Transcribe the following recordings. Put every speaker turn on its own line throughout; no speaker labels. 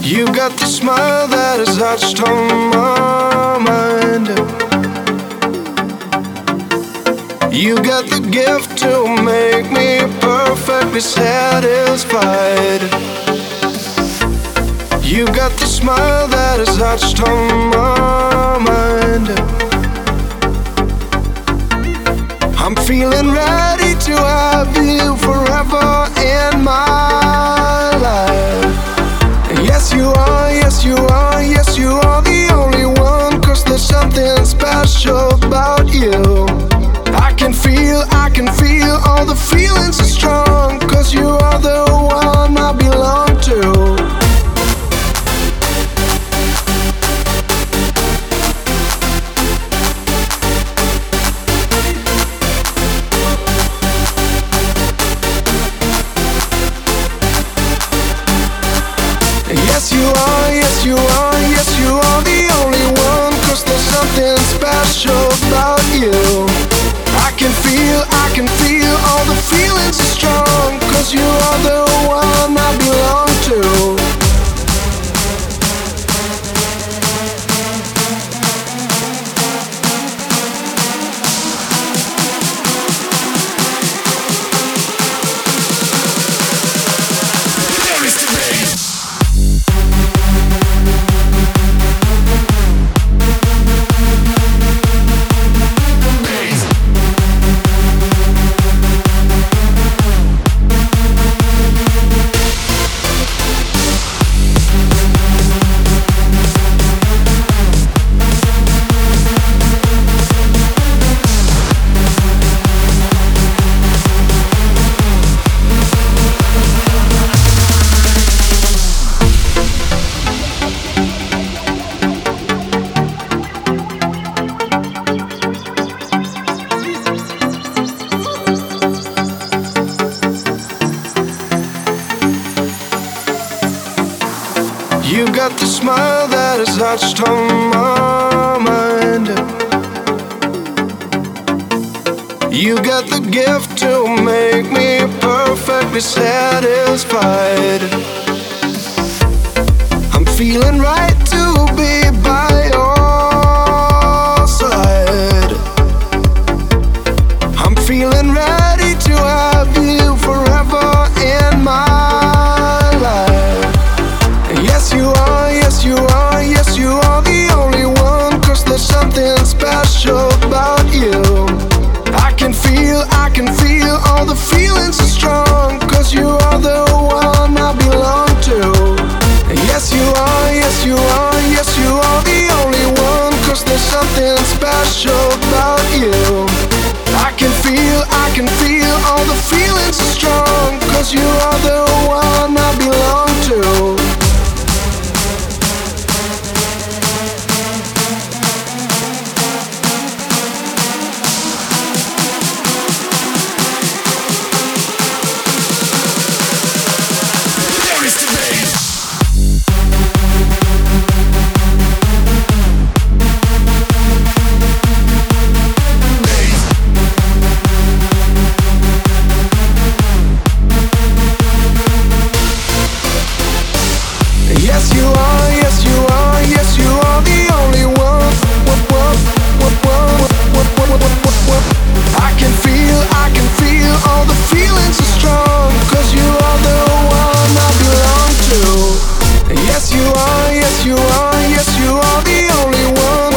You got the smile that has touched on my mind. You got the gift to make me perfectly satisfied. You got the smile that has touched on my mind. I'm feeling ready to have you forever in my life. Yes you are, yes you are, yes you are the only one. 'Cause there's something special about you. I can feel all the feelings are strong. 'Cause you are the one I belong to. Yes you are, yes you are, yes you are the only one. 'Cause there's something special about you. I can feel all the feelings are strong. 'Cause you are the one I belong to. You got the smile that has touched on my mind. You got the gift to make me perfectly satisfied. I'm feeling right to be by your side. I'm feeling ready to have you forever in my life. Yes you are, yes you are, yes you are the only one. 'Cause there's something special about you. I can feel all the feelings are strong. 'Cause you are the one I belong to. Yes you are, yes you are, yes you are the only one. 'Cause there's something special about you. I can feel all the feelings are strong. 'Cause you are the one I belong to. Yes you are, yes you are, yes you are the only one. I can feel all the feelings are strong. 'Cause you are the one I belong to. Yes you are, yes you are, yes you are the only one.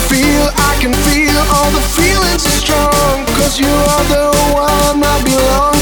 I can feel all the feelings are strong. 'Cause you are the one I belong to.